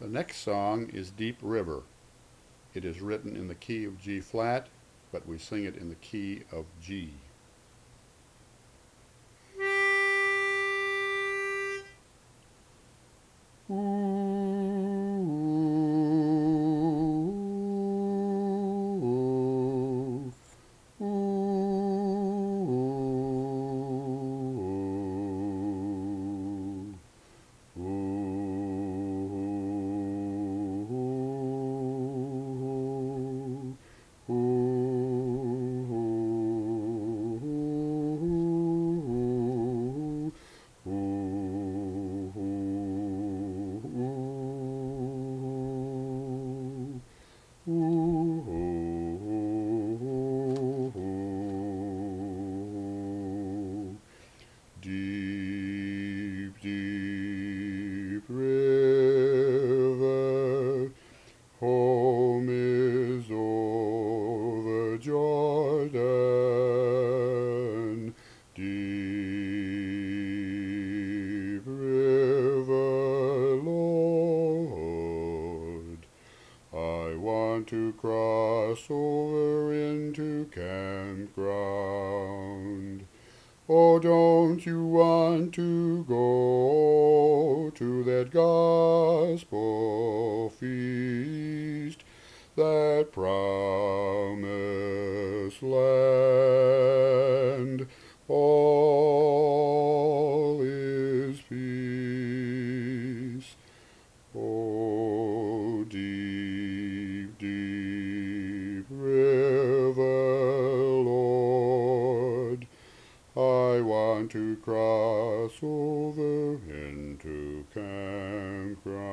The next song is Deep River. It is written in the key of G flat, but we sing it in the key of G. Ooh, ooh, ooh, Deep, deep river, home is over Jordan. Deep river, Lord, I want to cross over into campground. Oh, don't you want to go to that gospel feast, that promised land? All is peace. Oh, deep, deep river, Lord, I want to cross over into campground.